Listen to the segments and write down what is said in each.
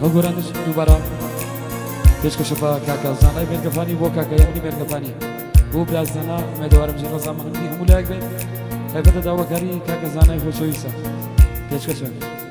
هەڵگۆرانش دووبارە پێشکەشە بە کاکازانای مێرگەفانی بۆ کاکەیەمنی مێرگەفانی بۆ برازانە ئومێدەوارم ژێر ڕۆژامەهەندی هەموو لایەک بێت تایبەتە داواکاری کاکەزانای خۆشەویستە پێشکەشە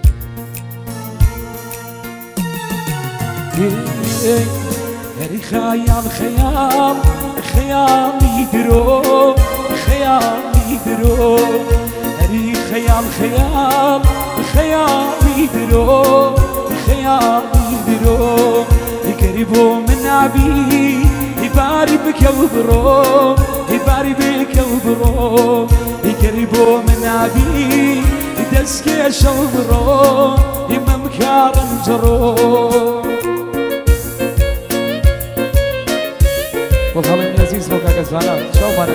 هەری خەیاڵ خەیاڵ خەیاڵی درۆ خەیاڵی درۆ هەری خەیاڵ خەیاڵ خەیاڵی درۆ خەیاڵی درۆ گەری بۆ من نابی هیباری بکە و بڕۆ هیباری بکە و بڕۆ گەری بۆ من نابی دەستکێشە و بڕۆ ئێمەم کارم جڕۆ وخالي عزيز بو كاكازانا شو مانا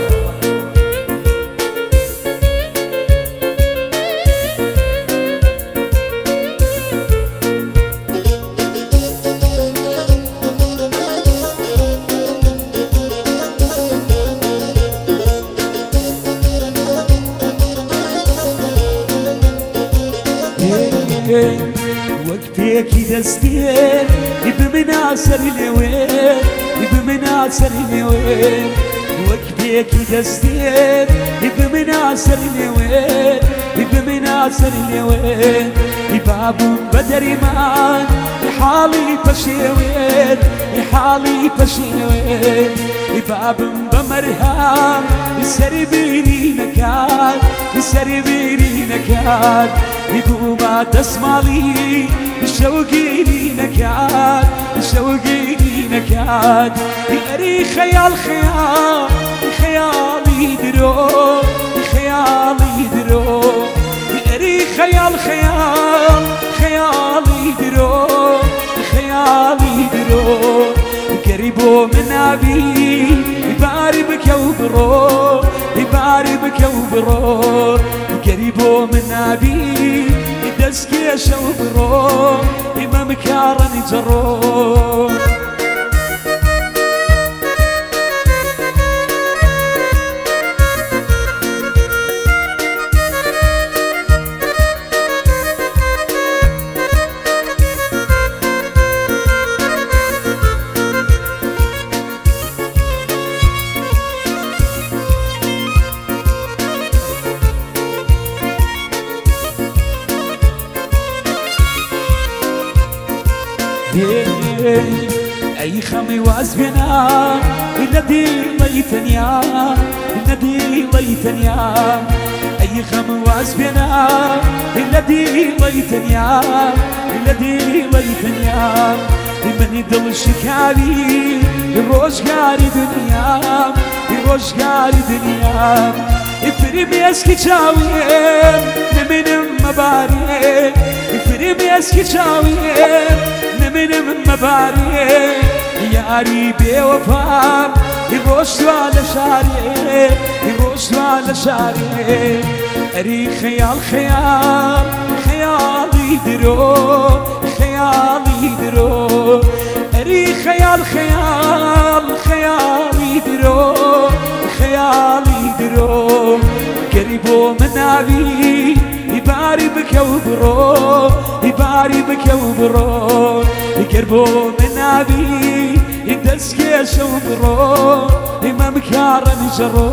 وقتێکی دەستێن بمناسەر لێوێن بمناسەر لێوێن وەکتێکی دەستێن بمناسەر لێوێن بمناسەر لێوێن بابووم بە دەریمان حاڵی پەشێوێن حاڵی پەشێوێن بابم بە مەرهام سەری بیری نەکات سەری بیری نەکات بوومە دەسماڵی شەوگیری نەکات شەوگیری نەکات ئەری خەیاڵ خەیاڵ خەیاڵی درۆ خەیاڵی درۆ ئەری خەیاڵ خەیاڵ خەیاڵی درۆ خەیاڵی درۆ گەری بۆ من نابی هیباری بکە و بڕۆ هیباری بکە و بڕۆ گەری بۆ من نابی دەستکێشە و بڕۆ ئێمەم کارەنی جەڕۆ ئەی خەمی واز بێنا لە دیڵەی تەنیا لە دیڵەی تەنیا ئەی خەم واز بێنا لە دیڵەی تەنیا لە دیڵەی تەنیا منی دڵ شکاوی ڕۆژگاری دنیام ڕۆژگاری دنیام فری مێسکی چاوێم نمێنم مەبارێ فری مێسکی چاوێم نمێنم مەبارێ یاری بێوەفام ڕۆژوا لە شارێ ڕۆژوا لە شارێ ئەری خەیاڵ خەیاڵ خەیاڵی درۆ خەیاڵی درۆ ئەری خەیاڵ خەیاڵ خەیاڵی درۆ خەیاڵی درۆ گەری بۆ من ناوی هیباری بکە و بڕۆ هیباری بکە و بڕۆ گەر بۆ من ناوی دەستکێشە و بڕۆ ئێمەم کارەنی جەڕۆ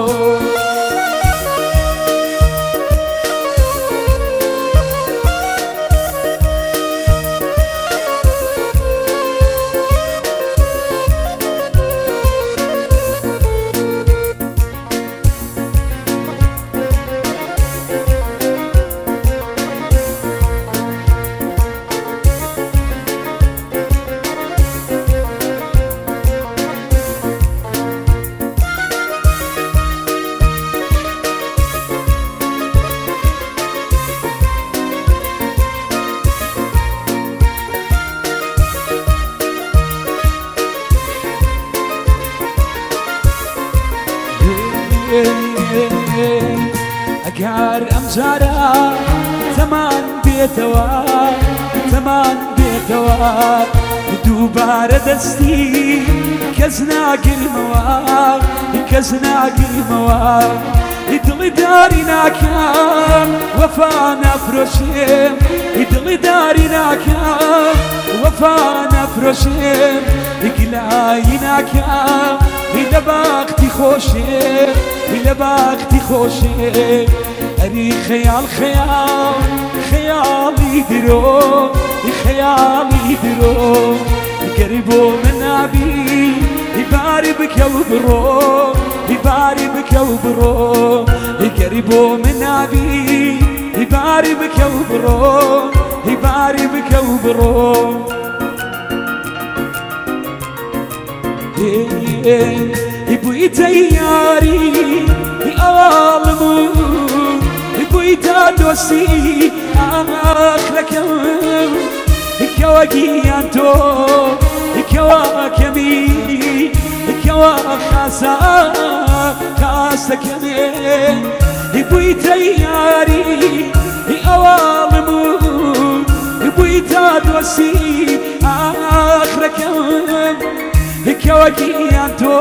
ئەگەر ئەم جارە تەمان بێتەوە تەمان بێتەوە دووبارە دەستی کەس ناگرمەوە کەس ناگرمەوە دڵی داری ناکەم وەفا نافرۆشێم دڵی داری ناکەم وفا نفرشم گلای نکم ایل وقتی خوشم ایل وقتی خوشم اری خیال خیال خیالی درو خیالی درو قريبو من أبي يباري بك وبرو يباري بك وبرو قريبو من أبي يباري بك وبرو يباري بك وبرو يبوي تياري يقالمو يبوي تدوسي أخلكم كواكي أنتو كواكمي كوا خاسا خاسا كمي يبوي تياري يقوالمو يبوي تدوسي آخركم كواكي أنتو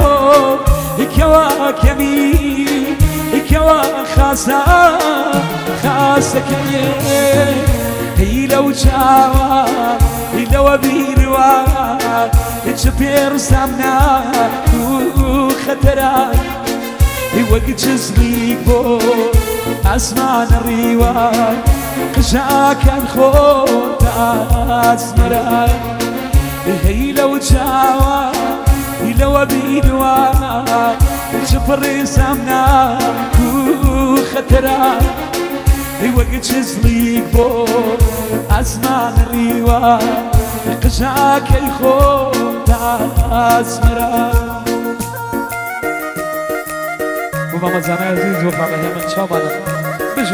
كواكمي كوا خاسا خاسا كمي هي لو جاوا هي لو بيروا تشبير سامنا وخطرات هي وقت جزليك بو أسمان الريوان قشاك الخوت أسمرات هي لو جاوا هي لو بيروا تشبير سامنا وخطرات هي وقت جزليك بو أسمان الريوان قشاك الخوت أسمرا وبما زمان عزيز وفعلا هي من شابنا بجي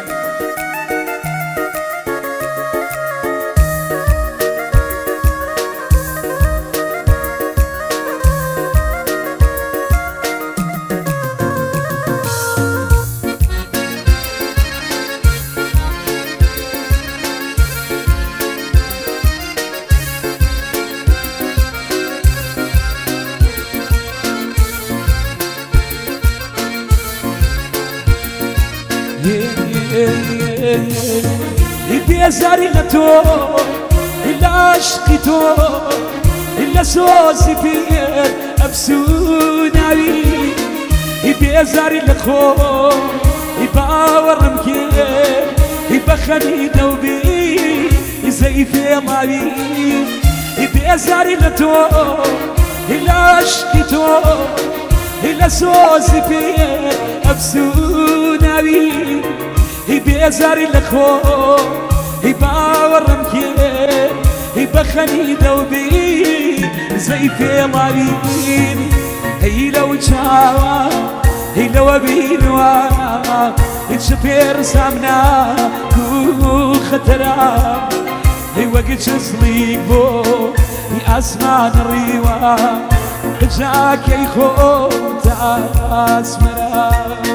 يبي زاري لتو إلا عشقتو إلا سوسي بير أبسوناوي يبي زاري لخو يبا ورمكي يبا خلينا وبي زي في ماوي يبي زاري لتو إلا عشقتو إلا سوسي بير أبسوناوي يبي زاري لخو يبا ورمكي يبا خلينا وبي زي في ماوين هي لو جاوا هي لو بينوا يتشبير سامنا وخطرا هي وقت جزليك بو أسمان الريوا جاك يخوت أسمرا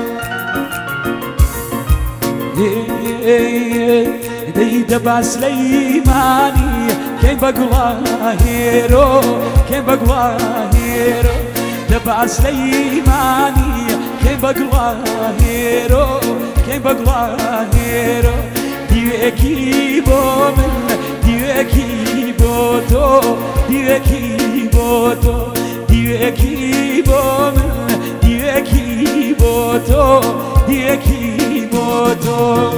ديدا بسليماني كي بقوا هيرو كي بقوا هيرو دبا سليماني كي بقوا هيرو كي بقوا هيرو ديوكي بومن ديوكي بوتو ديوكي بوتو ديوكي بومن ديوكي بوتو ديوكي بوتو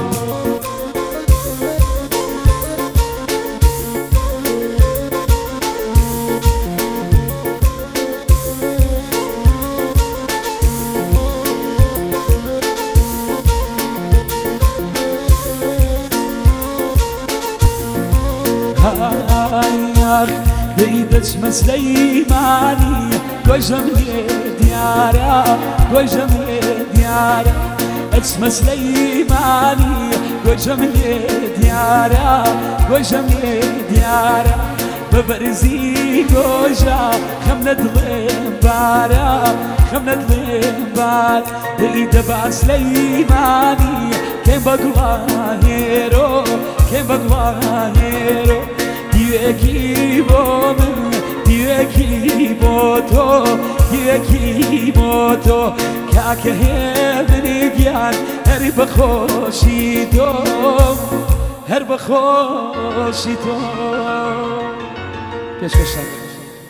ديدت مسليماني وجملي ديارا وجملي ديارا اسم سليماني وجملي ديارا وجملي ديارا ببرزي جوجا خمنة ضمبارا خمنة ضمبار ديدا سليماني كم بقوا هيرو كم بقوا هيرو ديوكي بومن ديوكي بوتو ديوكي بوتو كاك هيبني بيان هرب خوشي دوم هرب خوشي دوم پێشکەشتان